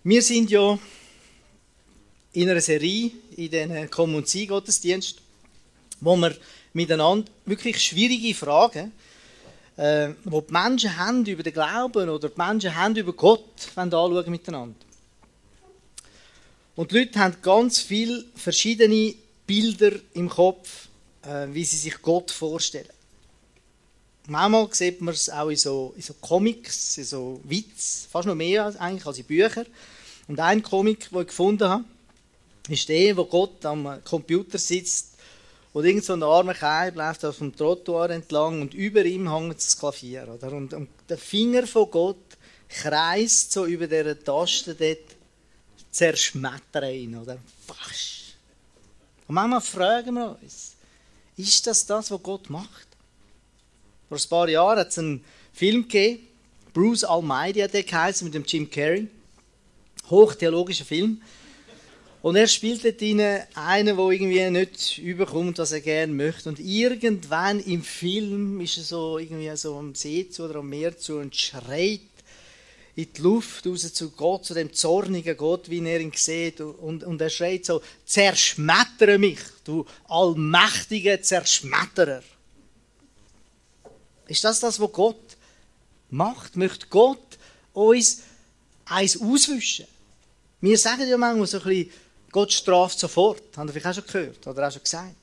Wir sind ja in einer Serie, in diesen Kommunion-Gottesdienst, wo wir miteinander wirklich schwierige Fragen, wo die Menschen haben über den Glauben oder die Menschen haben über Gott, anschauen miteinander. Und die Leute haben ganz viele verschiedene Bilder im Kopf, wie sie sich Gott vorstellen. Manchmal sieht man es auch in so Comics, in so Witz, fast noch mehr eigentlich als in Büchern. Und ein Comic, den ich gefunden habe, ist der, wo Gott am Computer sitzt und irgend so ein armer Kerl läuft auf dem Trottoir entlang und über ihm hängt das Klavier. Oder? Und der Finger von Gott kreist so über dieser Taste dort, zerschmettern ihn. Oder? Und manchmal fragen wir uns, ist das, was Gott macht? Vor ein paar Jahren hat es einen Film gegeben, Bruce Almighty hat der geheißen, mit dem Jim Carrey. Hochtheologischer Film. Und er spielt dort einen, der irgendwie nicht überkommt, was er gerne möchte. Und irgendwann im Film ist er so irgendwie so am See zu oder am Meer zu und schreit in die Luft raus zu Gott, zu dem zornigen Gott, wie er ihn sieht. Und er schreit so, zerschmettere mich, du allmächtiger Zerschmetterer. Ist das, was Gott macht? Möchte Gott uns eins auswischen? Wir sagen ja manchmal so ein bisschen, Gott straft sofort. Habt ihr vielleicht auch schon gehört oder auch schon gesagt?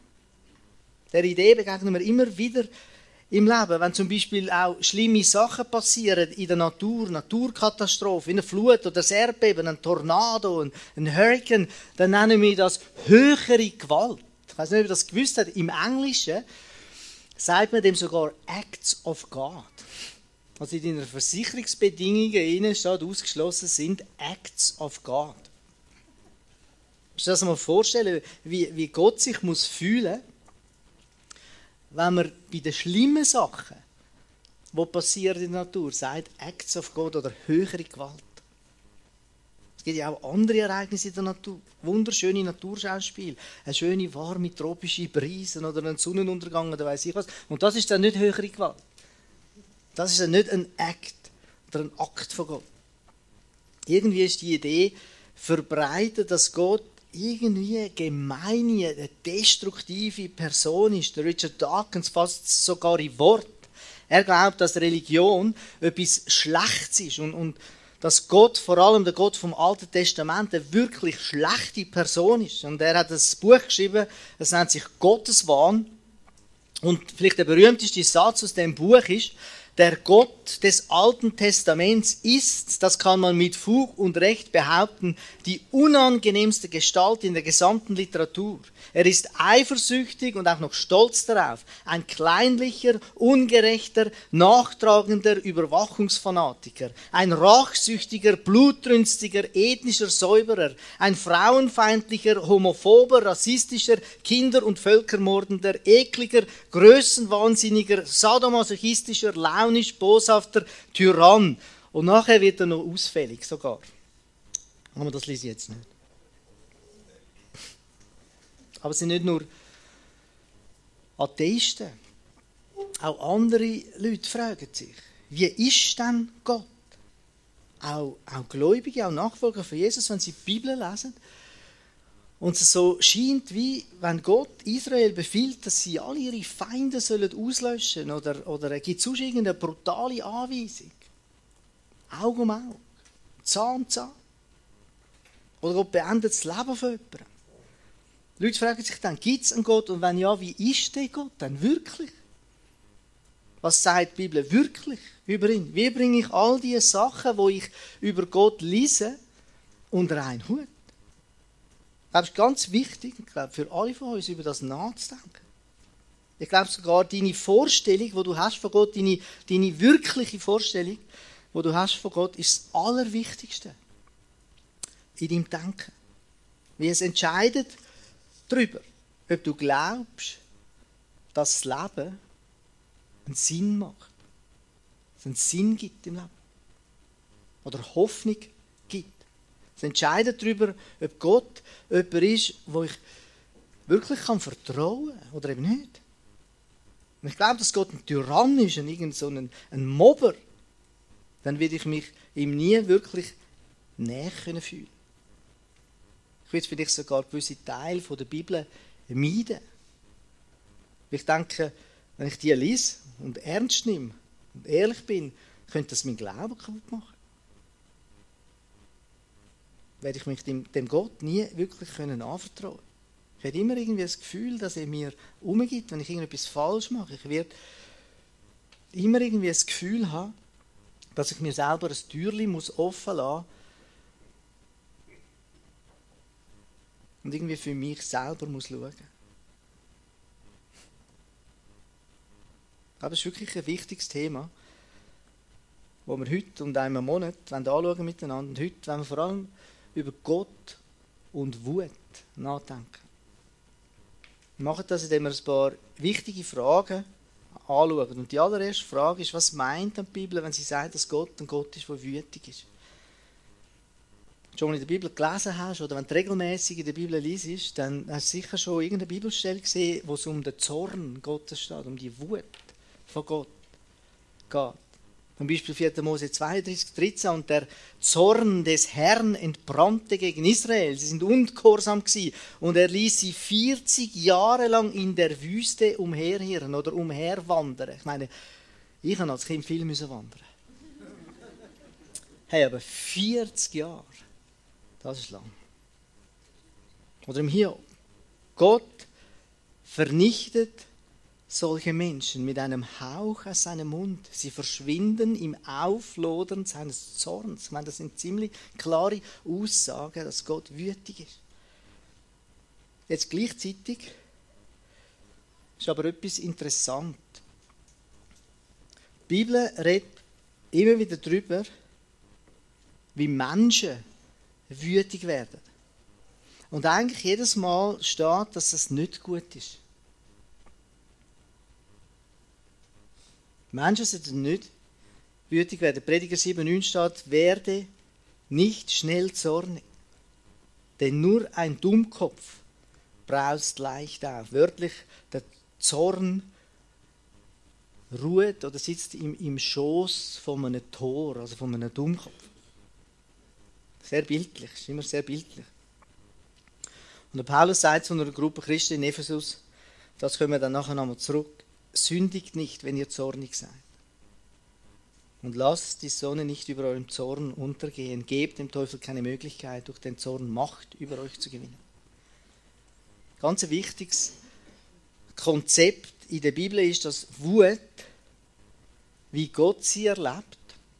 Der Idee begegnen wir immer wieder im Leben. Wenn zum Beispiel auch schlimme Sachen passieren in der Natur, Naturkatastrophe, eine Flut oder ein Erdbeben, ein Tornado, ein Hurricane, dann nennen wir das höhere Gewalt. Ich weiß nicht, ob ihr das gewusst habt. Im Englischen sagt man dem sogar Acts of God. Also in den Versicherungsbedingungen steht, ausgeschlossen sind Acts of God. Musst du dir das mal vorstellen, wie Gott sich muss fühlen, wenn man bei den schlimmen Sachen, die passieren in der Natur, sagt Acts of God oder höhere Gewalt. Es gibt ja auch andere Ereignisse in der Natur. Wunderschöne Naturschauspiele, eine schöne, warme, tropische Brise oder ein Sonnenuntergang oder weiss ich was. Und das ist dann nicht höhere Gewalt. Das ist dann nicht ein Akt oder ein Akt von Gott. Irgendwie ist die Idee verbreitet, dass Gott irgendwie eine gemeine, eine destruktive Person ist. Der Richard Dawkins fasst es sogar in Wort. Er glaubt, dass Religion etwas Schlechtes ist und dass Gott, vor allem der Gott vom Alten Testament, eine wirklich schlechte Person ist. Und er hat ein Buch geschrieben, das nennt sich Gotteswahn. Und vielleicht der berühmteste Satz aus dem Buch ist, der Gott des Alten Testaments ist, das kann man mit Fug und Recht behaupten, die unangenehmste Gestalt in der gesamten Literatur. Er ist eifersüchtig und auch noch stolz darauf. Ein kleinlicher, ungerechter, nachtragender Überwachungsfanatiker. Ein rachsüchtiger, blutrünstiger, ethnischer Säuberer. Ein frauenfeindlicher, homophober, rassistischer, kinder- und völkermordender, ekliger, größenwahnsinniger, sadomasochistischer, launisch, boshafter Tyrann. Und nachher wird er noch ausfällig sogar. Aber das lese ich jetzt nicht. Aber es sind nicht nur Atheisten. Auch andere Leute fragen sich, wie ist denn Gott? Auch Gläubige, auch Nachfolger von Jesus, wenn sie die Bibel lesen. Und es so scheint, wie wenn Gott Israel befiehlt, dass sie alle ihre Feinde auslöschen sollen. Oder er gibt sonst irgendeine brutale Anweisung. Auge um Auge. Zahn um Zahn. Oder Gott beendet das Leben von jemandem. Die Leute fragen sich dann, gibt es einen Gott? Und wenn ja, wie ist der Gott denn wirklich? Was sagt die Bibel wirklich über ihn? Wie bringe ich all diese Sachen, die ich über Gott lese, unter einen Hut? Das ist ganz wichtig, ich glaube, für alle von uns, über das nachzudenken. Ich glaube sogar, deine Vorstellung, die du hast von Gott, deine wirkliche Vorstellung, die du hast von Gott, ist das Allerwichtigste in deinem Denken. Wie es entscheidet darüber, ob du glaubst, dass das Leben einen Sinn macht, dass es einen Sinn gibt im Leben oder Hoffnung gibt. Es entscheidet darüber, ob Gott jemand ist, wo ich wirklich vertrauen kann oder eben nicht. Und ich glaube, dass Gott ein Tyrann ist und irgend so ein Mobber, dann werde ich mich ihm nie wirklich näher fühlen. Ich würde vielleicht sogar gewisse Teile der Bibel meiden. Ich denke, wenn ich die lese und ernst nehme und ehrlich bin, könnte das meinen Glauben kaputt machen. Werde ich mich dem Gott nie wirklich anvertrauen können. Ich habe immer irgendwie das Gefühl, dass er mir umgibt, wenn ich irgendetwas falsch mache. Ich werde immer irgendwie das Gefühl haben, dass ich mir selber ein Türchen offen lassen muss und irgendwie für mich selber schauen muss. Aber es ist wirklich ein wichtiges Thema, das wir heute und einmal im Monat anschauen miteinander. Und heute wollen wir vor allem über Gott und Wut nachdenken. Wir machen das, indem wir ein paar wichtige Fragen anschauen. Und die allererste Frage ist, was meint die Bibel, wenn sie sagt, dass Gott ein Gott ist, der wütig ist? Schon mal in der Bibel gelesen hast oder wenn du regelmäßig in der Bibel liest, dann hast du sicher schon irgendeine Bibelstelle gesehen, wo es um den Zorn Gottes steht, um die Wut von Gott geht. Zum Beispiel 4. Mose 32, 13. Und der Zorn des Herrn entbrannte gegen Israel. Sie sind ungehorsam gewesen. Und er ließ sie 40 Jahre lang in der Wüste umherirren oder umherwandern. Ich meine, ich musste als Kind viel wandern. Hey, aber 40 Jahre, das ist lang. Oder im Hiob. Gott vernichtet solche Menschen mit einem Hauch aus seinem Mund. Sie verschwinden im Auflodern seines Zorns. Ich meine, das sind ziemlich klare Aussagen, dass Gott wütig ist. Jetzt gleichzeitig ist aber etwas interessant. Die Bibel redet immer wieder darüber, wie Menschen wütig werden. Und eigentlich jedes Mal steht, dass das nicht gut ist. Menschen sollten nicht wütig werden. Prediger 7,9 steht, werde nicht schnell zornig, denn nur ein Dummkopf braust leicht auf. Wörtlich, der Zorn ruht oder sitzt im Schoß von einem Tor, also von einem Dummkopf. Sehr bildlich, ist immer sehr bildlich. Und der Paulus sagt zu einer Gruppe Christen in Ephesus, das können wir dann nachher nochmal zurück, sündigt nicht, wenn ihr zornig seid. Und lasst die Sonne nicht über eurem Zorn untergehen. Gebt dem Teufel keine Möglichkeit, durch den Zorn Macht über euch zu gewinnen. Ganz ein wichtiges Konzept in der Bibel ist, dass Wut, wie Gott sie erlebt,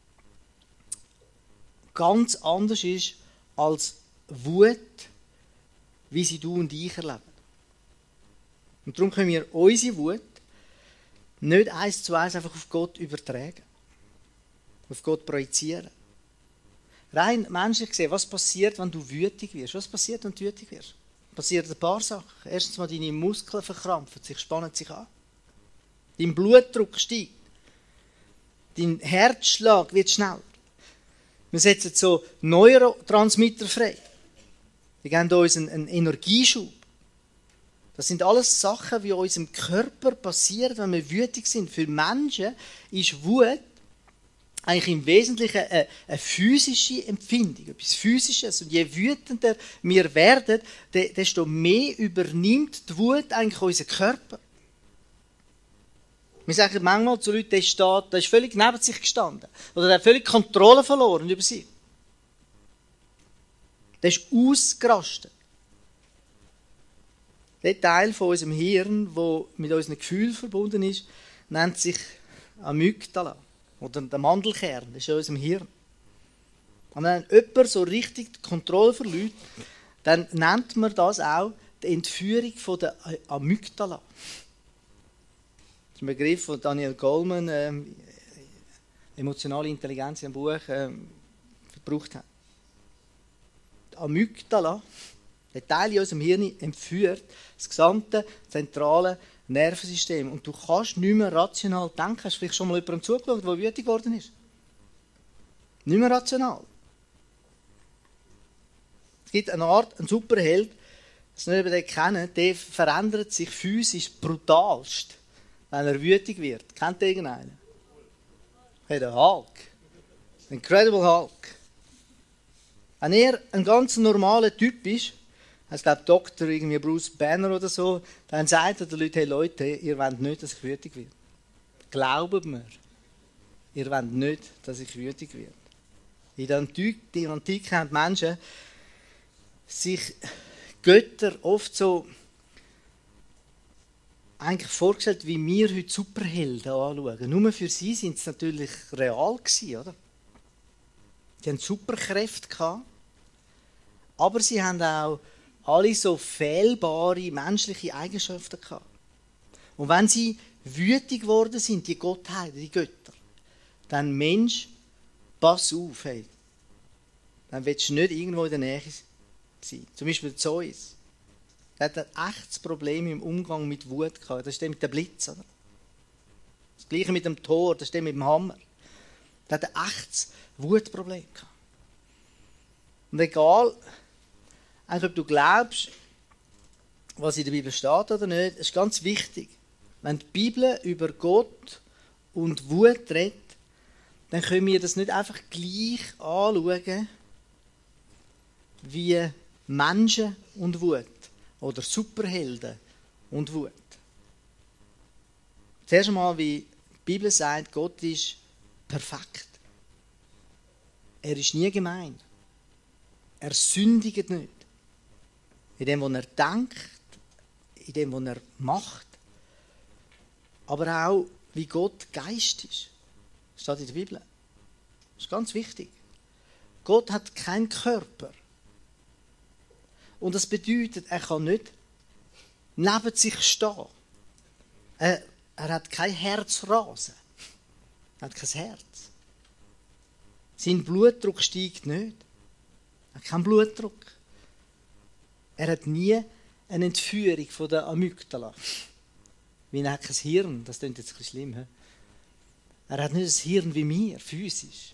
ganz anders ist als Wut, wie sie du und ich erleben. Und darum können wir unsere Wut nicht 1:1 einfach auf Gott übertragen. Auf Gott projizieren. Rein menschlich gesehen, was passiert, wenn du wütig wirst? Was passiert, wenn du wütig wirst? Passiert ein paar Sachen. Erstens mal, deine Muskeln verkrampfen sich, spannen sich an. Dein Blutdruck steigt. Dein Herzschlag wird schneller. Wir setzen so Neurotransmitter frei. Die geben uns einen Energieschub. Das sind alles Sachen, die in unserem Körper passieren, wenn wir wütig sind. Für Menschen ist Wut eigentlich im Wesentlichen eine physische Empfindung, etwas Physisches. Und je wütender wir werden, desto mehr übernimmt die Wut eigentlich unseren Körper. Wir sagen manchmal zu Leuten, der ist völlig neben sich gestanden. Oder der hat völlig Kontrolle verloren über sich. Der ist ausgerastet. Der Teil von unserem Hirn, der mit unseren Gefühlen verbunden ist, nennt sich Amygdala. Oder der Mandelkern, das ist in unserem Hirn. Und wenn jemand so richtig die Kontrolle verliert, dann nennt man das auch die Entführung von der Amygdala. Das ist ein Begriff, den Daniel Goleman, emotionale Intelligenz, in einem Buch gebraucht hat. Die Amygdala, der Teil in unserem Hirn, entführt das gesamte zentrale Nervensystem. Und du kannst nicht mehr rational denken. Hast du vielleicht schon mal jemandem zugeschaut, der wütig geworden ist? Nicht mehr rational. Es gibt eine Art, einen Superheld, das nicht über den kennen, der verändert sich physisch brutalst, wenn er wütig wird. Kennt ihr irgendeinen? Hey, der Hulk. Incredible Hulk. Wenn er ein ganz normaler Typ ist, ich glaube Dr. irgendwie Bruce Banner oder so, dann sagt er den Leuten, hey Leute, ihr wollt nicht, dass ich wütig werde. Glaubt mir, ihr wollt nicht, dass ich wütig werde. In der Antike haben die Menschen sich Götter oft so eigentlich vorgestellt, wie wir heute Superhelden anschauen. Nur für sie sind es natürlich real gewesen, oder? Die haben Superkräfte gehabt, aber sie haben auch alle so fehlbare menschliche Eigenschaften gehabt. Und wenn sie wütig geworden sind, die Gottheiten, die Götter, dann Mensch, pass auf, hey. Dann willst du nicht irgendwo in der Nähe sein. Zum Beispiel Zeus. Er hat ein echtes Problem im Umgang mit Wut gehabt. Das ist der mit dem Blitz, oder? Das Gleiche mit dem Tor, das ist der mit dem Hammer. Er hat ein echtes Wutproblem gehabt. Und egal, ob du glaubst, was in der Bibel steht oder nicht, ist ganz wichtig. Wenn die Bibel über Gott und Wut redet, dann können wir das nicht einfach gleich anschauen wie Menschen und Wut. Oder Superhelden und Wut. Zuerst einmal, wie die Bibel sagt, Gott ist perfekt. Er ist nie gemein. Er sündigt nicht. In dem, was er denkt, in dem, was er macht. Aber auch, wie Gott Geist ist. Das steht in der Bibel. Das ist ganz wichtig. Gott hat keinen Körper. Und das bedeutet, er kann nicht neben sich stehen. Er hat kein Herzrasen. Er hat kein Herz. Sein Blutdruck steigt nicht. Er hat keinen Blutdruck. Er hat nie eine Entführung von der Amygdala. Wie er hat kein Hirn. Das klingt jetzt ein bisschen schlimm. He? Er hat nicht das Hirn wie wir, physisch.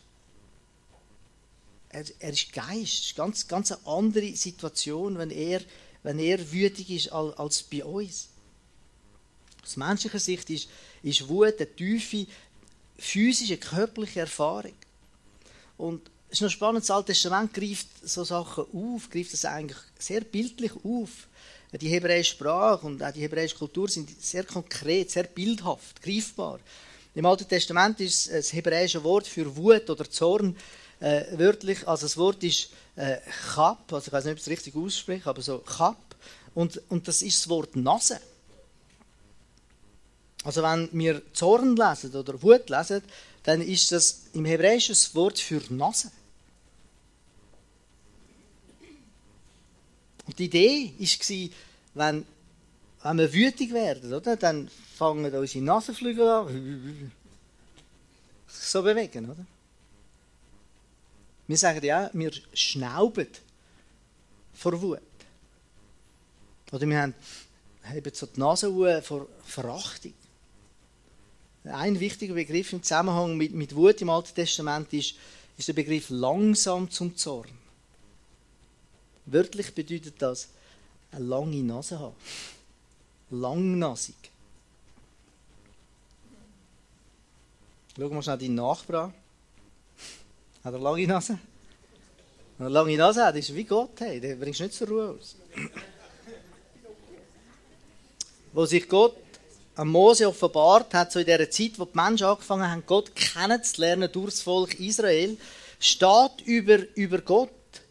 Er ist Geist. Das ist ganz eine andere Situation, wenn er wütig ist als bei uns. Aus menschlicher Sicht ist Wut eine tiefe physische, körperliche Erfahrung. Und es ist noch spannend, das Alte Testament greift so Sachen auf, greift das eigentlich sehr bildlich auf. Die hebräische Sprache und auch die hebräische Kultur sind sehr konkret, sehr bildhaft, greifbar. Im Alten Testament ist das hebräische Wort für Wut oder Zorn wörtlich, also das Wort ist Chab, also ich weiß nicht, ob ich es richtig ausspreche, aber so Chab, und das ist das Wort Nase. Also wenn wir Zorn lesen oder Wut lesen, dann ist das im Hebräischen das Wort für Nase. Und die Idee war, wenn wir wütig werden, oder, dann fangen unsere Nasenflügel an, so bewegen, oder? Wir sagen ja, wir schnauben vor Wut. Oder wir haben so die Nase vor Verachtung. Ein wichtiger Begriff im Zusammenhang mit Wut im Alten Testament ist der Begriff langsam zum Zorn. Wörtlich bedeutet das, eine lange Nase haben. Langnasig. Schau mal schnell deinen Nachbarn an. Hat er lange Nase? Wenn er lange Nase hat, ist er wie Gott. Hey, der bringst du nicht zur Ruhe aus. Wo sich Gott an Mose offenbart hat, so in dieser Zeit, wo die Menschen angefangen haben, Gott kennenzulernen durch das Volk Israel, steht über Gott.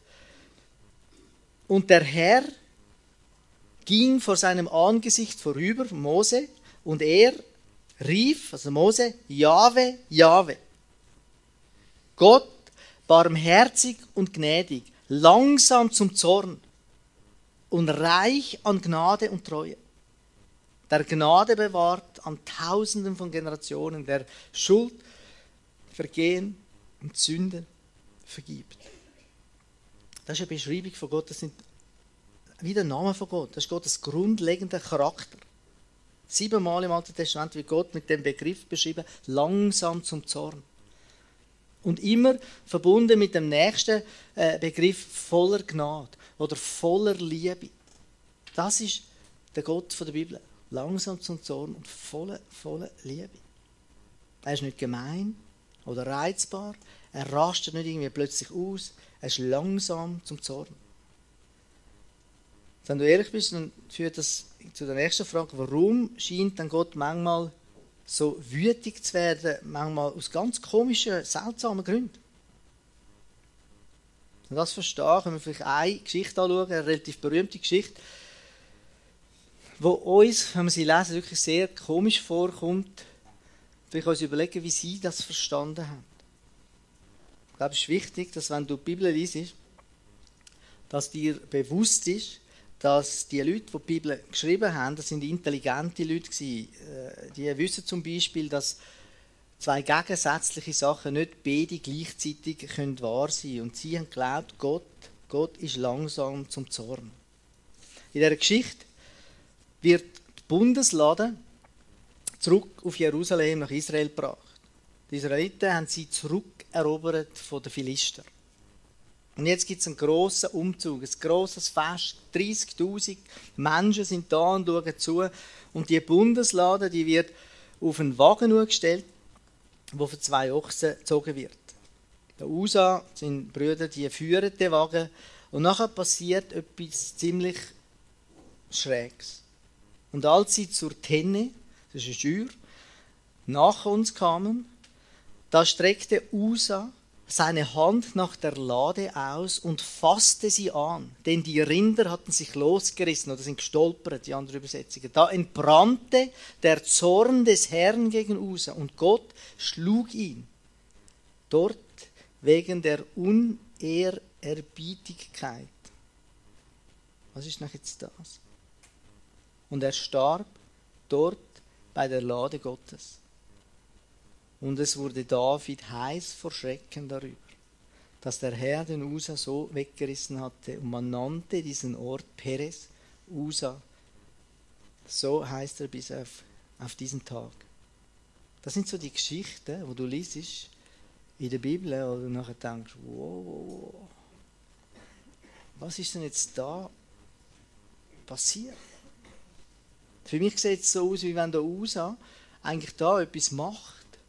Und der Herr ging vor seinem Angesicht vorüber, Mose, und er rief, also Mose, Jahwe, Jahwe. Gott, barmherzig und gnädig, langsam zum Zorn und reich an Gnade und Treue. Der Gnade bewahrt an Tausenden von Generationen, der Schuld, Vergehen und Sünden vergibt. Das ist eine Beschreibung von Gott, das sind wie der Name von Gott, das ist Gottes grundlegender Charakter. 7-mal im Alten Testament wird Gott mit dem Begriff beschrieben, langsam zum Zorn. Und immer verbunden mit dem nächsten Begriff voller Gnade oder voller Liebe. Das ist der Gott von der Bibel. Langsam zum Zorn und voller Liebe. Er ist nicht gemein oder reizbar. Er rastet nicht irgendwie plötzlich aus. Er ist langsam zum Zorn. Wenn du ehrlich bist, dann führt das zu der nächsten Frage. Warum scheint dann Gott manchmal so wütig zu werden? Manchmal aus ganz komischen, seltsamen Gründen. Und das verstehen, können wir vielleicht eine Geschichte anschauen, eine relativ berühmte Geschichte, wo uns, wenn wir sie lesen, wirklich sehr komisch vorkommt. Vielleicht uns überlegen, wie sie das verstanden haben. Ich glaube, es ist wichtig, dass wenn du die Bibel liest, dass dir bewusst ist, dass die Leute, die die Bibel geschrieben haben, das sind intelligente Leute gewesen. Die wissen zum Beispiel, dass zwei gegensätzliche Sachen nicht beide gleichzeitig wahr sein können. Und sie haben geglaubt, Gott ist langsam zum Zorn. In dieser Geschichte wird die Bundeslade zurück auf Jerusalem nach Israel gebracht. Die Israeliten haben sie zurückerobert von den Philistern. Und jetzt gibt es einen grossen Umzug, ein grosses Fest. 30'000 Menschen sind da und schauen zu. Und die Bundeslade, die wird auf einen Wagen gestellt, wo von 2 Ochsen gezogen wird. Der Usa, seine Brüder, die führen den Wagen. Und nachher passiert etwas ziemlich Schräges. Und als sie zur Tenne, das ist eine Schür, nach uns kamen, da streckte Usa seine Hand nach der Lade aus und fasste sie an, denn die Rinder hatten sich losgerissen oder sind gestolpert, die andere Übersetzungen. Da entbrannte der Zorn des Herrn gegen Usa und Gott schlug ihn dort wegen der Unehrerbietigkeit. Was ist noch jetzt das? Und er starb dort bei der Lade Gottes. Und es wurde David heiß vor Schrecken darüber, dass der Herr den Usa so weggerissen hatte. Und man nannte diesen Ort Perez, Usa. So heißt er bis auf diesen Tag. Das sind so die Geschichten, wo du liest in der Bibel, wo du nachher denkst, wow, was ist denn jetzt da passiert? Für mich sieht es so aus, wie wenn der Usa eigentlich da etwas macht,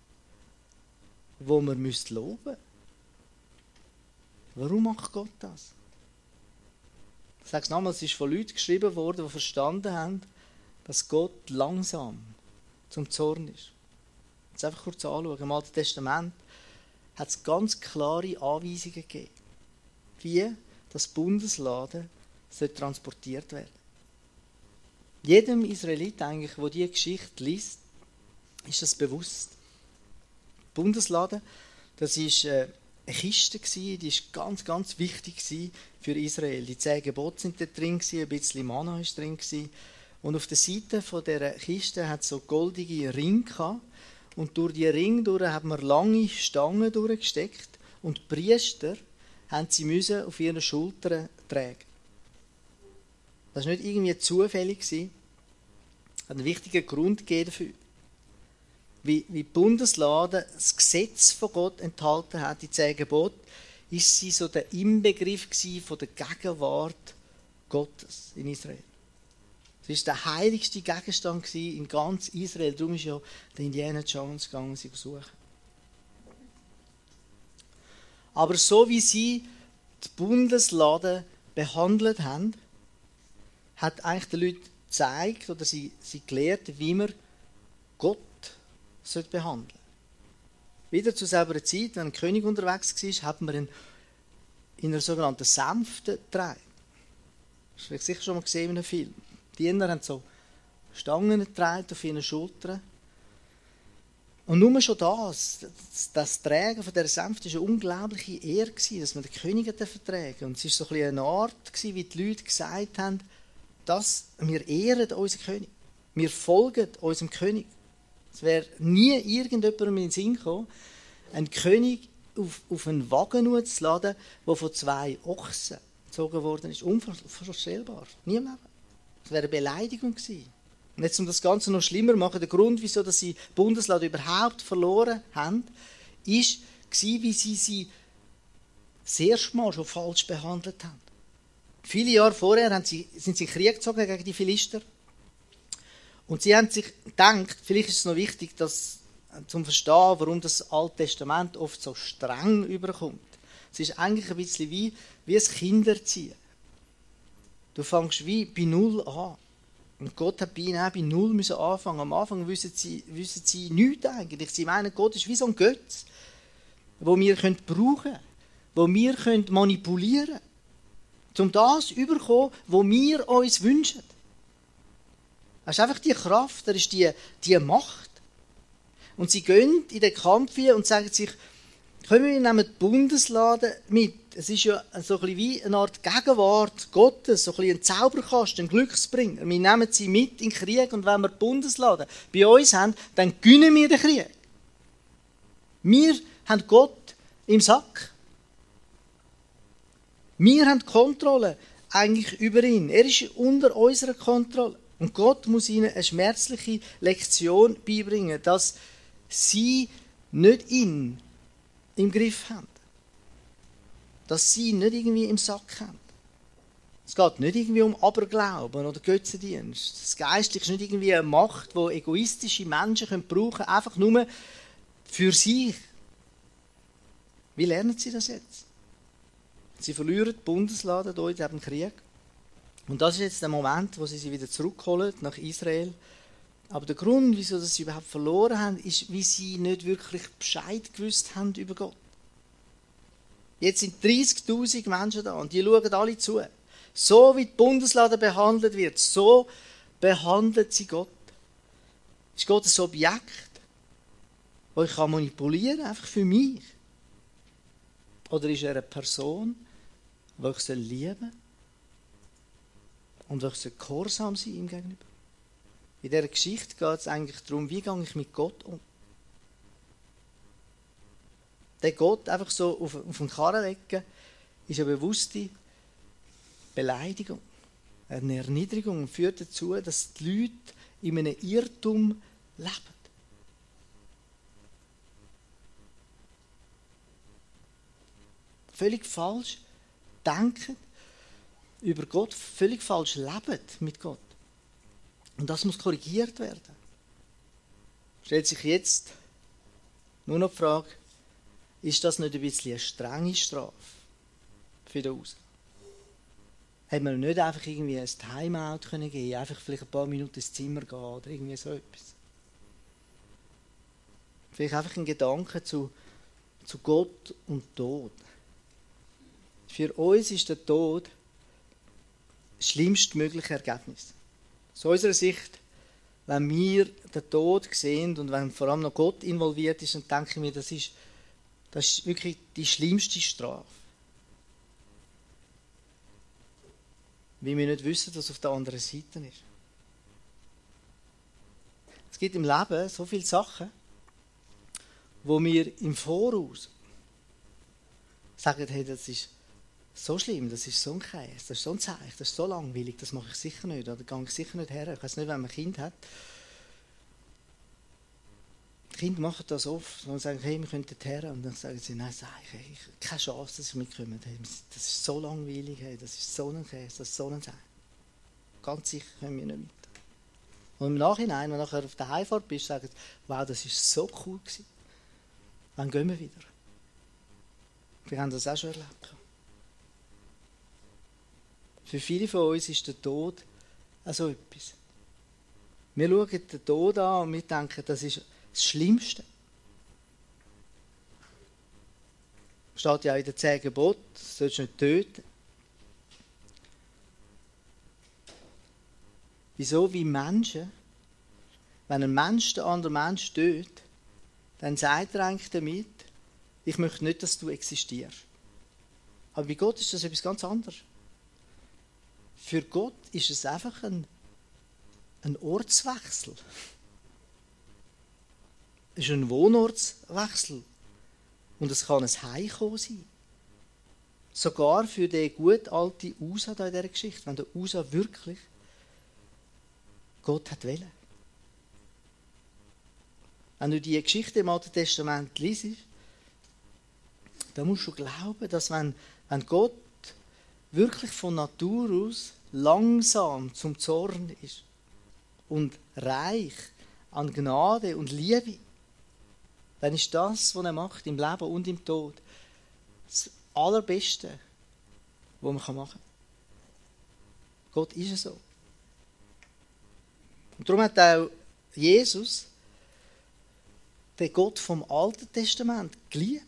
wo man loben müsste. Warum macht Gott das? Ich sage es nochmal, es ist von Leuten geschrieben worden, die verstanden haben, dass Gott langsam zum Zorn ist. Jetzt einfach kurz anschauen. Im Alten Testament hat es ganz klare Anweisungen gegeben, wie das Bundeslade transportiert werden soll. Jedem Israelit eigentlich, der diese Geschichte liest, ist das bewusst. Die Bundeslade, das war eine Kiste, die war ganz, ganz wichtig für Israel. Die 10 Gebote sind da drin, ein bisschen Manna ist drin. Und auf der Seite dieser Kiste hat es so goldige Ringe gehabt. Und durch die Ringe hat man lange Stangen durchgesteckt. Und die Priester haben sie müssen auf ihren Schultern tragen. Das war nicht irgendwie zufällig. Es hat einen wichtigen Grund gegeben dafür. Wie die Bundeslade das Gesetz von Gott enthalten hat, die 10 Gebote, ist sie so der Inbegriff von der Gegenwart Gottes in Israel. Es war der heiligste Gegenstand in ganz Israel. Darum ist ja der Indiana Jones gegangen, sie zu suchen. Aber so wie sie die Bundeslade behandelt haben, hat eigentlich den Leuten gezeigt oder sie gelehrt, wie man Gott behandeln sollte. Wieder zu selber Zeit, wenn ein König unterwegs war, hat man ihn in einer sogenannten Sänfte getragen. Das hast du sicher schon mal gesehen in einem Film. Die Diener haben so Stangen getragen auf ihren Schultern. Und nur schon das Tragen von dieser Sänfte war eine unglaubliche Ehre, dass man den König vertragen. Und es war so ein bisschen eine Art, wie die Leute gesagt haben, dass wir ehren unseren König. Wir folgen unserem König. Es wäre nie irgendjemandem in den Sinn gekommen, einen König auf einen Wagen zu laden, der von 2 Ochsen gezogen worden ist. Unvorstellbar. Nie im Leben. Das wäre eine Beleidigung gewesen. Und jetzt, um das Ganze noch schlimmer zu machen, der Grund, wieso sie die Bundeslade überhaupt verloren haben, war, wie sie das erste Mal schon falsch behandelt haben. Viele Jahre vorher sind sie in den Krieg gezogen gegen die Philister. Und sie haben sich gedacht, vielleicht ist es noch wichtig, dass zum Verstehen, warum das Alte Testament oft so streng überkommt. Es ist eigentlich ein bisschen wie ein Kinderziehen. Du fängst wie bei Null an. Und Gott hat bei ihnen auch bei Null müssen anfangen. Am Anfang wissen sie nichts eigentlich. Sie meinen, Gott ist wie so ein Götz, den wir brauchen können, den wir manipulieren können, um das zu bekommen, was wir uns wünschen. Das ist einfach die Kraft, das ist die Macht. Und sie gehen in den Kampf hier und sagen sich, können wir nehmen die Bundeslade mit. Es ist ja so ein bisschen wie eine Art Gegenwart Gottes, so ein bisschen ein Zauberkasten, ein Glücksbringer. Wir nehmen sie mit in den Krieg und wenn wir die Bundeslade bei uns haben, dann gewinnen wir den Krieg. Wir haben Gott im Sack. Wir haben die Kontrolle eigentlich über ihn. Er ist unter unserer Kontrolle. Und Gott muss ihnen eine schmerzliche Lektion beibringen, dass sie nicht ihn im Griff haben. Dass sie ihn nicht irgendwie im Sack haben. Es geht nicht irgendwie um Aberglauben oder Götzendienst. Das Geistliche ist nicht irgendwie eine Macht, die egoistische Menschen brauchen können, einfach nur für sich. Wie lernen sie das jetzt? Sie verlieren die Bundeslade hier in diesem Krieg. Und das ist jetzt der Moment, wo sie wieder zurückholen nach Israel. Aber der Grund, wieso sie überhaupt verloren haben, ist, weil sie nicht wirklich Bescheid gewusst haben über Gott. Jetzt sind 30'000 Menschen da und die schauen alle zu. So wie die Bundeslade behandelt wird, so behandelt sie Gott. Ist Gott ein Objekt, das ich manipulieren kann, einfach für mich? Oder ist er eine Person, die ich lieben soll und die ich gehorsam sein ihm gegenüber? In dieser Geschichte geht es eigentlich darum, wie gehe ich mit Gott um. Der Gott einfach so auf den Karren legen, ist eine bewusste Beleidigung, eine Erniedrigung und führt dazu, dass die Leute in einem Irrtum leben. Völlig falsch denken über Gott, völlig falsch leben mit Gott. Und das muss korrigiert werden. Stellt sich jetzt nur noch die Frage, ist das nicht ein bisschen eine strenge Strafe für den USA? Hätte man nicht einfach irgendwie ein Timeout geben können, einfach vielleicht ein paar Minuten ins Zimmer gehen oder irgendwie so etwas? Vielleicht einfach ein Gedanke zu Gott und Tod. Für uns ist der Tod das schlimmstmögliche Ergebnis. Aus unserer Sicht, wenn wir den Tod sehen und wenn vor allem noch Gott involviert ist, dann denke ich mir, das ist wirklich die schlimmste Strafe. Weil wir nicht wissen, was auf der anderen Seite ist. Es gibt im Leben so viele Sachen, wo wir im Voraus sagen, hey, das ist so schlimm, das ist so ein Käse, das ist so ein Zeichen, das ist so langweilig, das mache ich sicher nicht, oder gehe ich sicher nicht her. Ich weiß nicht, wenn man ein Kind hat. Die Kinder machen das oft und sagen, hey, wir können dort her. Und dann sagen sie, nein, sag ich, hey, keine Chance, dass ich mitkomme. Hey, das ist so langweilig, hey, das ist so ein Käse, das ist so ein Zeichen. Ganz sicher können wir nicht mit. Und im Nachhinein, wenn du nachher auf der Heimfahrt bist, sagen sie, wow, das war so cool gewesen. Wann gehen wir wieder? Wir haben das auch schon erlebt. Für viele von uns ist der Tod auch so etwas. Wir schauen den Tod an und wir denken, das ist das Schlimmste. Steht ja auch in den 10 Geboten, du sollst nicht töten. Wieso? Wie Menschen, wenn ein Mensch den anderen Mensch tötet, dann sagt er eigentlich damit, ich möchte nicht, dass du existierst. Aber bei Gott ist das etwas ganz anderes. Für Gott ist es einfach ein Ortswechsel. Es ist ein Wohnortswechsel. Und es kann ein Heimkommen sein. Sogar für den gut alten Usa in dieser Geschichte, wenn der Usa wirklich Gott hat wollen. Wenn du die Geschichte im Alten Testament liest, dann musst du glauben, dass wenn Gott wirklich von Natur aus langsam zum Zorn ist und reich an Gnade und Liebe, dann ist das, was er macht, im Leben und im Tod, das Allerbeste, was man machen kann. Gott ist so. Und darum hat auch Jesus den Gott vom Alten Testament geliebt.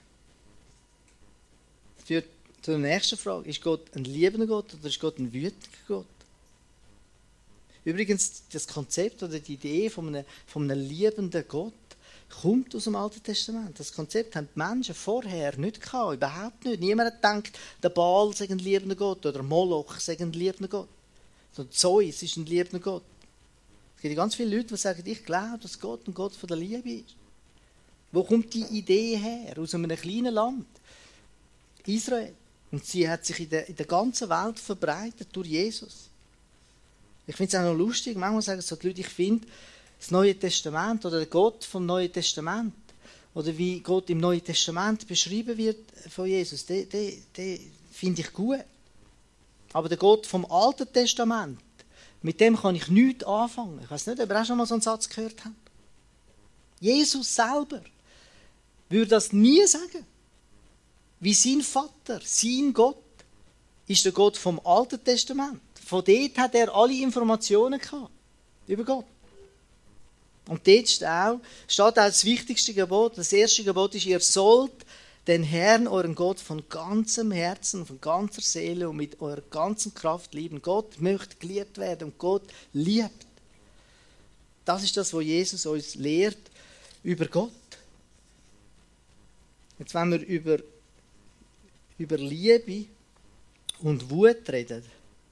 Das führt zu der nächsten Frage. Ist Gott ein liebender Gott oder ist Gott ein wütender Gott? Übrigens, das Konzept oder die Idee von einem liebenden Gott kommt aus dem Alten Testament. Das Konzept haben die Menschen vorher nicht gehabt, überhaupt nicht. Niemand hat gedacht, der Baal sei ein liebender Gott oder Moloch sei ein liebender Gott. So Zeus ist ein liebender Gott. Es gibt ganz viele Leute, die sagen, ich glaube, dass Gott ein Gott von der Liebe ist. Wo kommt die Idee her? Aus einem kleinen Land, Israel. Und sie hat sich in der ganzen Welt verbreitet durch Jesus. Ich finde es auch noch lustig, manchmal sagen so die Leute, ich finde das Neue Testament oder der Gott vom Neuen Testament oder wie Gott im Neuen Testament beschrieben wird von Jesus, den finde ich gut. Aber der Gott vom Alten Testament, mit dem kann ich nichts anfangen. Ich weiß nicht, ob ihr auch schon mal so einen Satz gehört habt. Jesus selber würde das nie sagen. Wie sein Vater, sein Gott, ist der Gott vom Alten Testament. Von dort hat er alle Informationen gehabt über Gott. Und dort steht auch das wichtigste Gebot. Das erste Gebot ist, ihr sollt den Herrn, euren Gott, von ganzem Herzen, von ganzer Seele und mit eurer ganzen Kraft lieben. Gott möchte geliebt werden und Gott liebt. Das ist das, was Jesus uns lehrt über Gott. Jetzt, wenn wir über Liebe und Wut reden,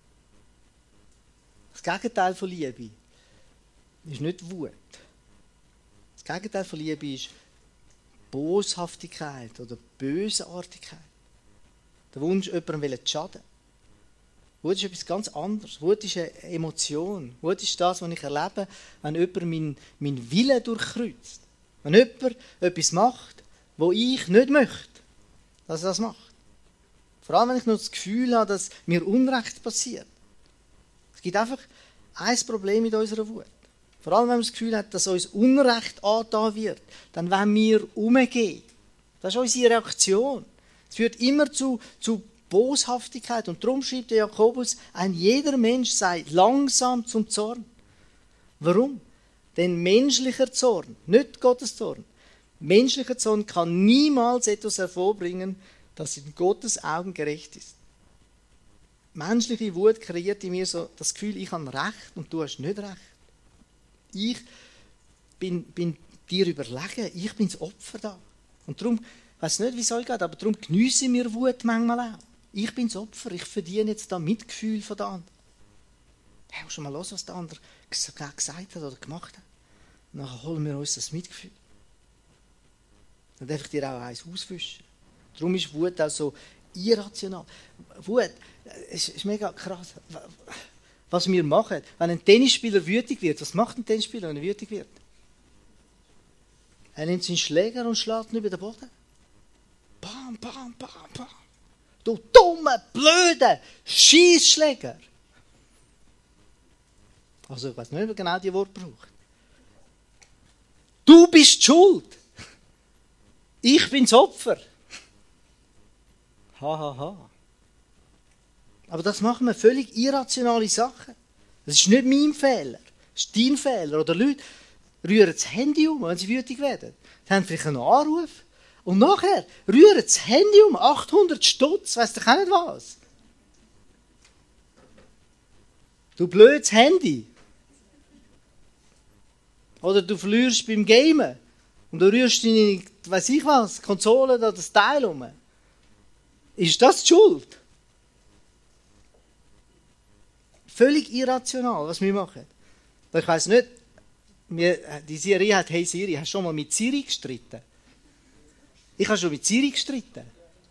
das Gegenteil von Liebe ist nicht Wut. Das Gegenteil von Liebe ist Boshaftigkeit oder Bösartigkeit. Der Wunsch, jemandem zu schaden. Wut ist etwas ganz anderes. Wut ist eine Emotion. Wut ist das, was ich erlebe, wenn jemand meinen Willen durchkreuzt. Wenn jemand etwas macht, wo ich nicht möchte, dass er das macht. Vor allem, wenn ich nur das Gefühl habe, dass mir Unrecht passiert. Es gibt einfach ein Problem mit unserer Wut. Vor allem, wenn man das Gefühl hat, dass uns Unrecht angetan wird, dann wollen wir umgehen. Das ist unsere Reaktion. Es führt immer zu Boshaftigkeit. Und darum schreibt der Jakobus, ein jeder Mensch sei langsam zum Zorn. Warum? Denn menschlicher Zorn, nicht Gottes Zorn, menschlicher Zorn kann niemals etwas hervorbringen, das in Gottes Augen gerecht ist. Menschliche Wut kreiert in mir so das Gefühl, ich habe Recht und du hast nicht Recht. Ich bin dir überlegen, ich bin das Opfer da. Und darum, ich weiss nicht, wie es euch geht, aber darum geniesse wir Wut manchmal auch. Ich bin das Opfer, ich verdiene jetzt da Mitgefühl von den anderen. Hey, schon mal los, was der andere gesagt hat oder gemacht hat. Und dann holen wir uns das Mitgefühl. Dann darf ich dir auch eins auswischen. Darum ist Wut auch so irrational. Wut, es ist mega krass, was wir machen. Wenn ein Tennisspieler wütig wird, was macht ein Tennisspieler, wenn er wütig wird? Er nimmt seinen Schläger und schlägt ihn über den Boden. Bam, bam, bam, bam. Du dumme, blöde Scheissschläger. Also ich weiß nicht, wer genau die Worte braucht. Du bist schuld. Ich bin das Opfer. Ha, ha, ha. Aber das machen wir völlig irrationale Sachen. Das ist nicht mein Fehler. Das ist dein Fehler. Oder Leute rühren das Handy um, wenn sie wütig werden. Sie haben vielleicht einen Anruf. Und nachher rühren das Handy um. 800 Stutz, weiss doch auch nicht was. Du blödes Handy. Oder du verlierst beim Gamen. Und du rührst deine, weiss ich was, Konsole oder das Teil um. Ist das die Schuld? Völlig irrational, was wir machen. Ich weiss nicht, die Siri hat, hey Siri, hast du schon mal mit Siri gestritten? Ich habe schon mit Siri gestritten.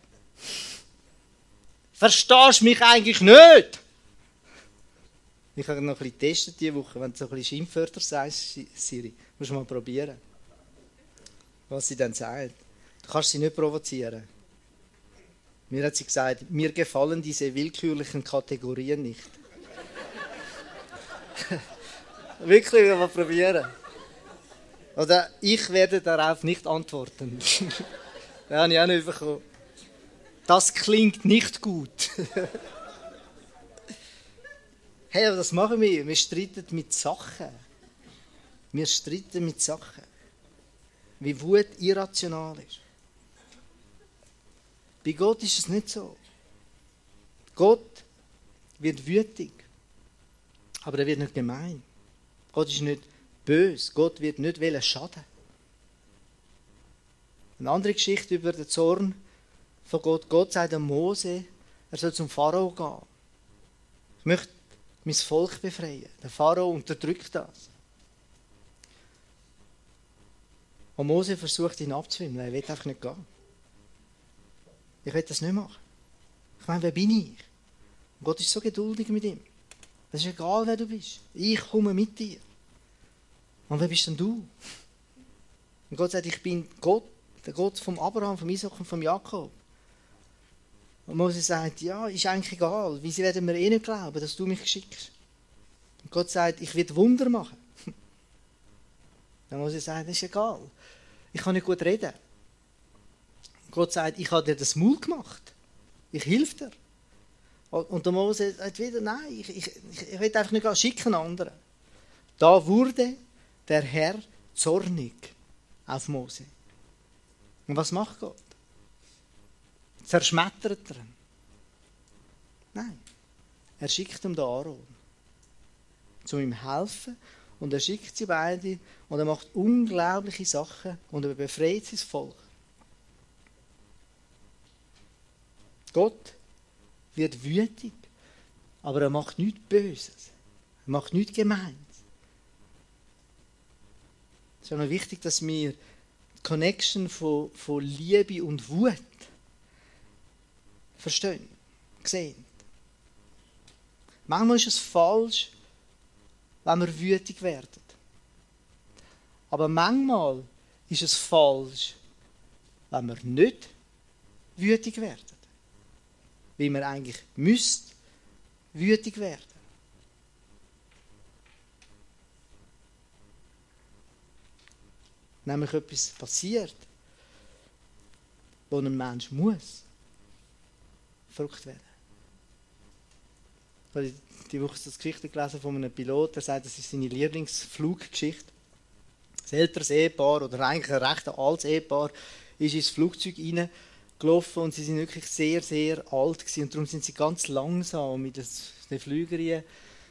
Verstehst du mich eigentlich nicht? Ich habe noch ein bisschen getestet diese Woche, wenn du so ein bisschen Schimpfwörter sagst, Siri. Musst du mal probieren. Was sie dann sagt. Du kannst sie nicht provozieren. Mir hat sie gesagt, mir gefallen diese willkürlichen Kategorien nicht. Wirklich, mal probieren. Oder ich werde darauf nicht antworten. Das habe ich auch nicht bekommen. Das klingt nicht gut. Hey, aber das machen wir. Wir streiten mit Sachen. Wir streiten mit Sachen. Wie Wut irrational ist. Bei Gott ist es nicht so. Gott wird wütig. Aber er wird nicht gemein. Gott ist nicht böse. Gott wird nicht schaden. Eine andere Geschichte über den Zorn von Gott. Gott sagt an Mose, er soll zum Pharao gehen. Ich möchte mein Volk befreien. Der Pharao unterdrückt das. Und Mose versucht ihn abzuwimmeln. Er will einfach nicht gehen. Ich will das nicht machen. Ich meine, wer bin ich? Und Gott ist so geduldig mit ihm. Es ist egal, wer du bist. Ich komme mit dir. Und wer bist denn du? Und Gott sagt, ich bin Gott, der Gott vom Abraham, vom Isaac und vom Jakob. Und Mose sagt, ja, ist eigentlich egal. Wieso werden wir nicht glauben, dass du mich schickst? Und Gott sagt, ich werde Wunder machen. Und Mose sagt, das ist egal. Ich kann nicht gut reden. Und Gott sagt, ich habe dir das Maul gemacht. Ich helfe dir. Und der Mose sagt wieder, nein, ich will einfach nicht gehen, schick einen anderen. Da wurde der Herr zornig auf Mose. Und was macht Gott? Zerschmettert er ihn? Nein. Er schickt ihm den Aaron, um ihm helfen. Und er schickt sie beide und er macht unglaubliche Sachen und er befreit sein Volk. Gott wird wütig, aber er macht nichts Böses. Er macht nichts Gemeines. Es ist auch noch wichtig, dass wir die Connection von Liebe und Wut verstehen, sehen. Manchmal ist es falsch, wenn wir wütig werden. Aber manchmal ist es falsch, wenn wir nicht wütig werden. Weil wir eigentlich wütig werden. Nämlich etwas passiert, wo ein Mensch muss verrückt werden. Ich habe die Woche das Geschichte gelesen von einem Pilot, der sagt, das ist seine Lieblingsfluggeschichte. Ein älteres Ehepaar, oder eigentlich ein recht altes Ehepaar, ist ins Flugzeug reingelaufen und sie sind wirklich sehr, sehr alt gewesen. Und darum sind sie ganz langsam mit den Flügerien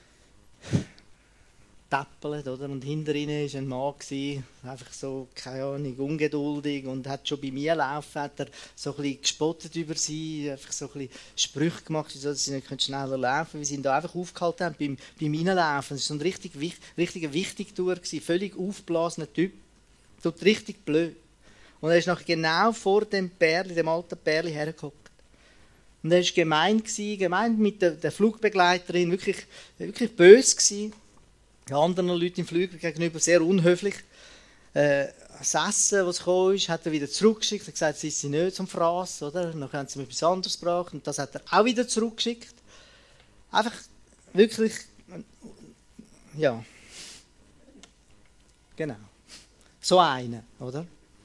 täppelt, oder? Und hinter ihnen war ein Mann, einfach so, keine Ahnung, ungeduldig und hat schon bei mir laufen, hat er so ein bisschen gespottet über sie, einfach so ein bisschen Sprüche gemacht, dass sie nicht schneller laufen können, wie sie ihn da einfach aufgehalten haben beim Reinlaufen. Das war so ein richtiger Wichtigtour, völlig aufgeblasener Typ, tut richtig blöd. Und er ist nachher genau vor dem alten Pärli hergeguckt. Und er war gemein mit der Flugbegleiterin, wirklich böse gewesen. Anderen Leuten im Flüger gegenüber sehr unhöflich. Das Essen, das kam, hat er wieder zurückgeschickt. Er hat gesagt, es ist sie nicht zum Fraß, oder? Dann haben sie mir etwas anderes gebracht und das hat er auch wieder zurückgeschickt. Einfach wirklich, ja, genau. So einer, oder?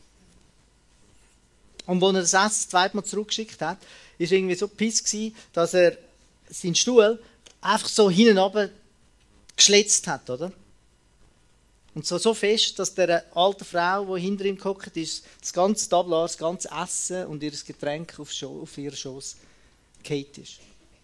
Und als er das Essen das zweite Mal zurückgeschickt hat, war er irgendwie so piss gewesen, dass er seinen Stuhl einfach so hinten runter geschlitzt hat, oder? Und so fest, dass der alte Frau, die hinter ihm gehockt ist, das ganze Tablar, das ganze Essen und ihr Getränk auf ihren Schoß gefallen ist.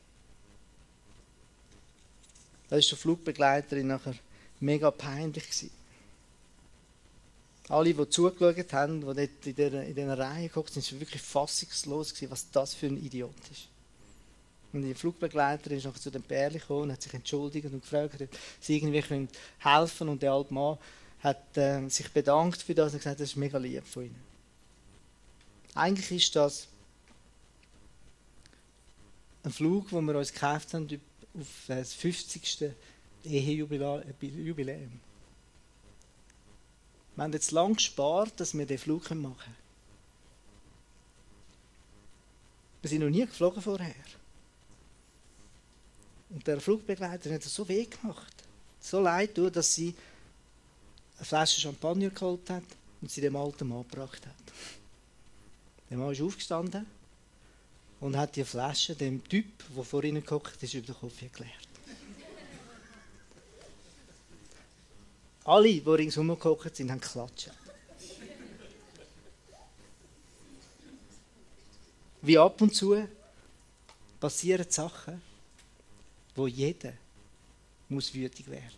Da war der Flugbegleiterin nachher mega peinlich gewesen. Alle, die zugeschaut haben, die dort in dieser Reihe gehockt sind, waren wirklich fassungslos gewesen, was das für ein Idiot ist. Und die Flugbegleiterin ist nachher zu dem Pärchen gekommen und hat sich entschuldigt und gefragt, ob sie irgendwie helfen können. Und der alte Mann hat sich bedankt für das und gesagt, das ist mega lieb von ihnen. Eigentlich ist das ein Flug, den wir uns gekauft haben auf das 50. Ehejubiläum. Wir haben jetzt lange gespart, dass wir diesen Flug machen können. Wir sind noch nie geflogen vorher. Und der Flugbegleiter hat es so weh gemacht, so leid tut, dass sie eine Flasche Champagner geholt hat und sie dem alten Mann gebracht hat. Der Mann ist aufgestanden und hat die Flasche dem Typ, der vor ihnen gehockt ist, über den Kopf geklärt. Alle, die ringsherum gehockt sind, haben geklatscht. Wie ab und zu passieren Sachen, wo jeder muss wütig werden.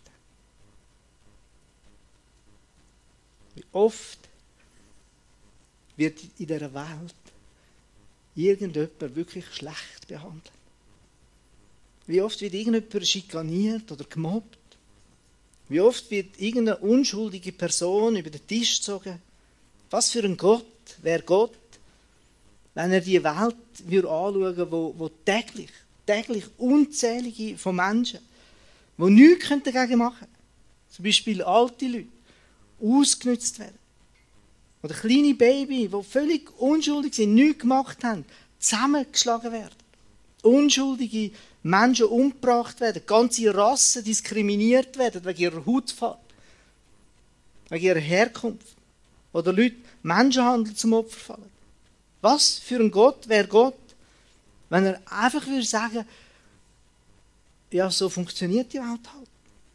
Wie oft wird in dieser Welt irgendjemand wirklich schlecht behandelt. Wie oft wird irgendjemand schikaniert oder gemobbt. Wie oft wird irgendeine unschuldige Person über den Tisch gezogen. Was für ein Gott wäre Gott, wenn er die Welt anschauen würde, wo täglich unzählige von Menschen, die nichts dagegen machen können. Zum Beispiel alte Leute, ausgenutzt werden. Oder kleine Babys, die völlig unschuldig sind, nichts gemacht haben, zusammengeschlagen werden. Unschuldige Menschen umgebracht werden, ganze Rassen diskriminiert werden wegen ihrer Hautfarbe, wegen ihrer Herkunft. Oder Leute Menschenhandel zum Opfer fallen. Was für ein Gott wäre Gott, wenn er einfach würde sagen, ja, so funktioniert die Welt halt.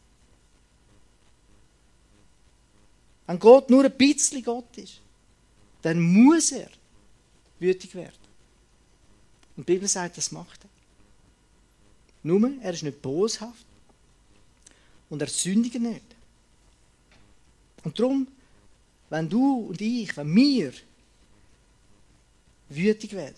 Wenn Gott nur ein bisschen Gott ist, dann muss er wütig werden. Und die Bibel sagt, das macht er. Nur, er ist nicht boshaft und er sündigt nicht. Und darum, wenn du und ich, wenn wir wütig werden,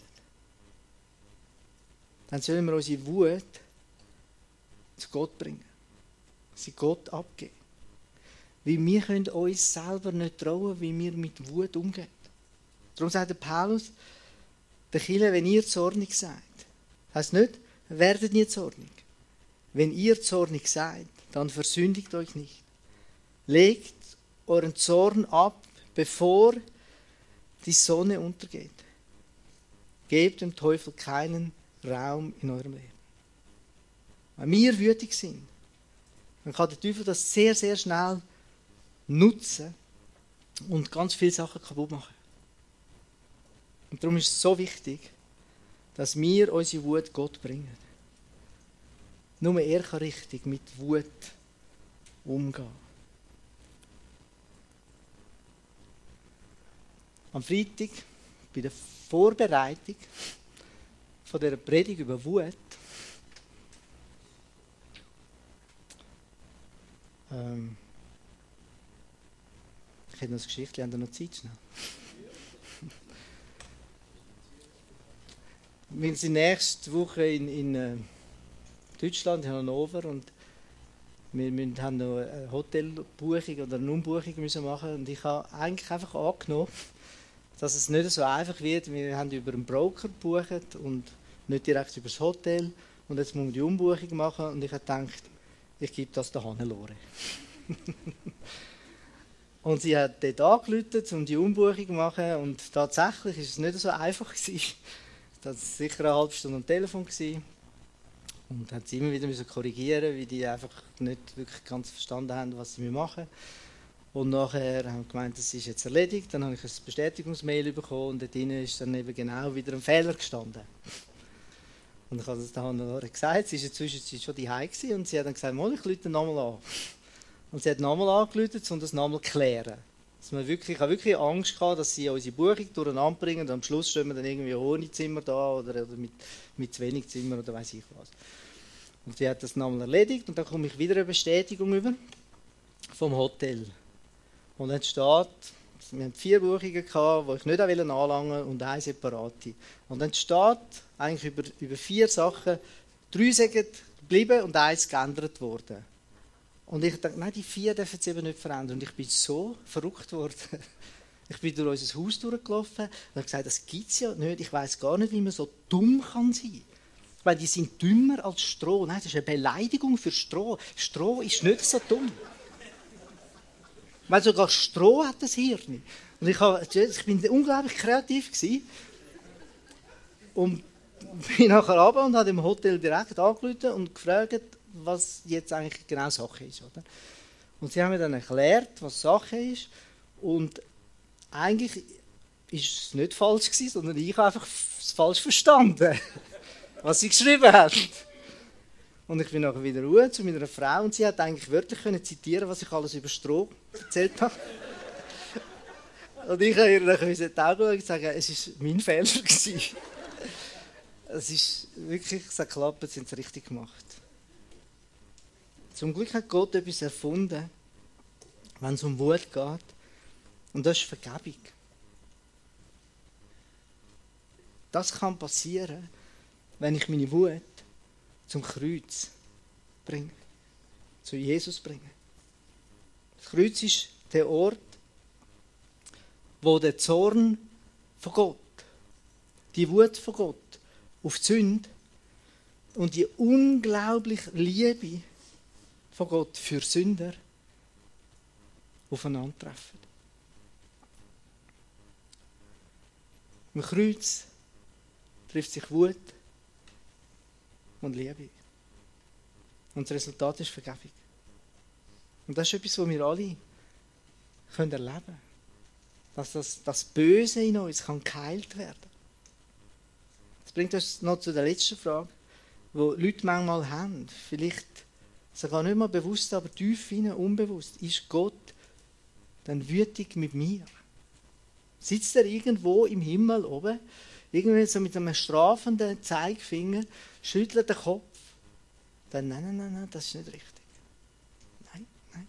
dann sollen wir unsere Wut zu Gott bringen. Sie Gott abgeben. Weil wir können uns selber nicht trauen, wie wir mit Wut umgehen. Darum sagt der Paulus, der Kirche, wenn ihr zornig seid, heisst nicht, werdet nie zornig. Wenn ihr zornig seid, dann versündigt euch nicht. Legt euren Zorn ab, bevor die Sonne untergeht. Gebt dem Teufel keinen Raum in eurem Leben. Wenn wir wütig sind, dann kann der Teufel das sehr, sehr schnell nutzen und ganz viele Sachen kaputt machen. Und darum ist es so wichtig, dass wir unsere Wut Gott bringen. Nur er kann richtig mit Wut umgehen. Am Freitag, bei der Vorbereitung von dieser Predigt über Wut, ich hätte noch eine Geschichte, haben wir noch Zeit schnell? Wir sind nächste Woche in Deutschland, in Hannover, und wir haben noch eine Hotelbuchung oder eine Umbuchung müssen machen, und ich habe eigentlich einfach angenommen, dass es nicht so einfach wird. Wir haben über einen Broker gebucht und nicht direkt über das Hotel, und jetzt müssen wir die Umbuchung machen, und ich habe gedacht, ich gebe das der Hannelore. Und sie hat dort angerufen, um die Umbuchung zu machen, und tatsächlich war es nicht so einfach. Das war sicher eine halbe Stunde am Telefon. Und hat sie immer wieder korrigieren, weil die einfach nicht wirklich ganz verstanden haben, was sie machen müssen. Und nachher haben sie gemeint, das ist jetzt erledigt. Dann habe ich ein Bestätigungsmail bekommen, und dort drin ist dann eben genau wieder ein Fehler gestanden. Und ich habe das dann gesagt, sie war inzwischen schon daheim und sie hat dann gesagt, ich rufe nochmal an. Und sie hat nochmal angerufen, um das nochmal zu klären. Ich habe wirklich Angst gehabt, dass sie unsere Buchung durcheinander bringen und am Schluss stehen wir dann irgendwie ohne Zimmer da oder mit zu wenig Zimmer oder weiss ich was. Und sie hat das nochmal erledigt, und dann komme ich wieder eine Bestätigung über vom Hotel. Und dann steht, wir haben 4 Buchungen gehabt, die ich nicht anlangen wollte, und eine separate. Und dann steht eigentlich über 4 Sachen, 3 sind geblieben und 1 geändert worden. Und ich dachte, nein, die 4 dürfen sie eben nicht verändern. Und ich bin so verrückt worden. Ich bin durch unser Haus durchgelaufen und habe gesagt, das gibt es ja nicht. Ich weiss gar nicht, wie man so dumm kann sein. Weil die sind dümmer als Stroh. Nein, das ist eine Beleidigung für Stroh. Stroh ist nicht so dumm. Weil sogar Stroh hat das Hirn. Und ich bin unglaublich kreativ gewesen. Und bin nachher runter und habe im Hotel direkt angerufen und gefragt, was jetzt eigentlich genau Sache ist. Oder? Und sie haben mir dann erklärt, was Sache ist. Und eigentlich ist es nicht falsch gewesen, sondern ich habe einfach es falsch verstanden, was sie geschrieben haben. Und ich bin nachher wieder ruhig zu meiner Frau und sie hat eigentlich wörtlich können zitieren, was ich alles über Stroh erzählt habe. Und ich habe ihr dann in die Augen schauen und sagen, es war mein Fehler gewesen. Es ist wirklich, es hat geklappt, sie haben es richtig gemacht. Zum Glück hat Gott etwas erfunden, wenn es um Wut geht. Und das ist Vergebung. Das kann passieren, wenn ich meine Wut zum Kreuz bringe, zu Jesus bringe. Das Kreuz ist der Ort, wo der Zorn von Gott, die Wut von Gott auf die Sünde und die unglaubliche Liebe von Gott für Sünder aufeinandertreffen. Im Kreuz trifft sich Wut und Liebe. Und das Resultat ist Vergebung. Und das ist etwas, was wir alle erleben können. Dass das Böse in uns geheilt werden kann. Das bringt uns noch zu der letzten Frage, die Leute manchmal haben. Vielleicht sogar nicht mal bewusst, aber tief innen unbewusst. Ist Gott dann wütig mit mir? Sitzt er irgendwo im Himmel oben, irgendwie so mit einem strafenden Zeigefinger, schüttelt den Kopf? Dann nein, das ist nicht richtig. Nein.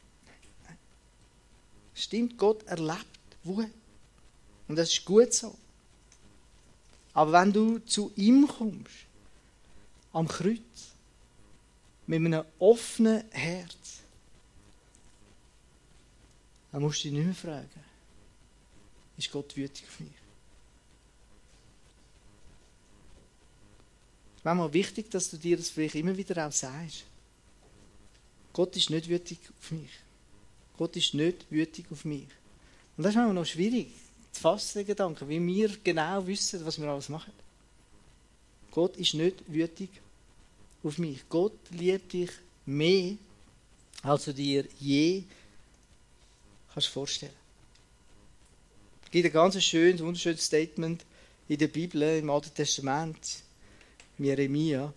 Stimmt, Gott erlebt Wut. Und das ist gut so. Aber wenn du zu ihm kommst, am Kreuz, mit einem offenen Herz, dann musst du dich nicht mehr fragen, ist Gott wütig auf mich? Es ist manchmal wichtig, dass du dir das vielleicht immer wieder auch sagst. Gott ist nicht wütig auf mich. Gott ist nicht wütig auf mich. Und das ist manchmal noch schwierig zu fassen, den Gedanken, weil wir genau wissen, was wir alles machen. Gott ist nicht wütig auf mich. Gott liebt dich mehr, als du dir je kannst vorstellen. Es gibt ein ganz schönes, wunderschönes Statement in der Bibel, im Alten Testament, Jeremia,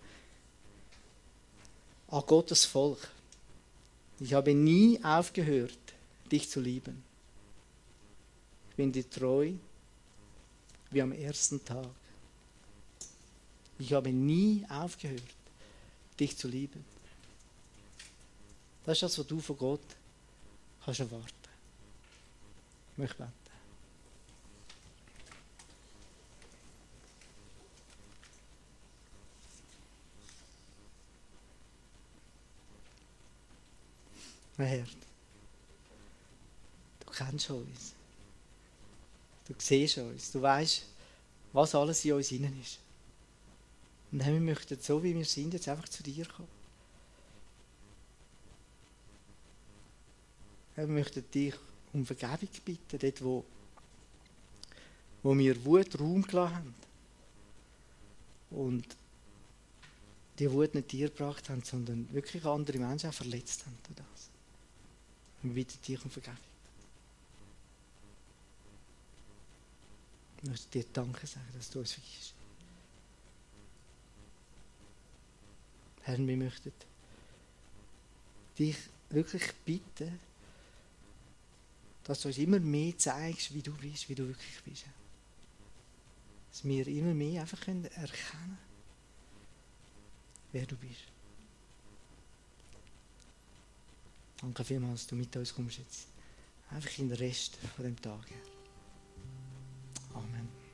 an Gottes Volk. Ich habe nie aufgehört, dich zu lieben. Ich bin dir treu wie am ersten Tag. Ich habe nie aufgehört, dich zu lieben. Das ist das, was du von Gott kannst erwarten. Ich möchte beten. Mein Herr, du kennst uns. Du siehst uns. Du weißt, was alles in uns innen ist. Und wir möchten, so wie wir sind, jetzt einfach zu dir kommen. Wir möchten dich um Vergebung bitten, dort wo wir Wut Raum gelassen haben. Und die Wut nicht dir gebracht haben, sondern wirklich andere Menschen auch verletzt haben durch das. Wir bitten dich um Vergebung. Ich möchte dir Danke sagen, dass du uns vergibst. Herr, wir möchten dich wirklich bitten, dass du uns immer mehr zeigst, wie du bist, wie du wirklich bist. Dass wir immer mehr einfach erkennen können, wer du bist. Danke vielmals, dass du mit uns kommst jetzt. Einfach in den Rest von dem Tag. Amen.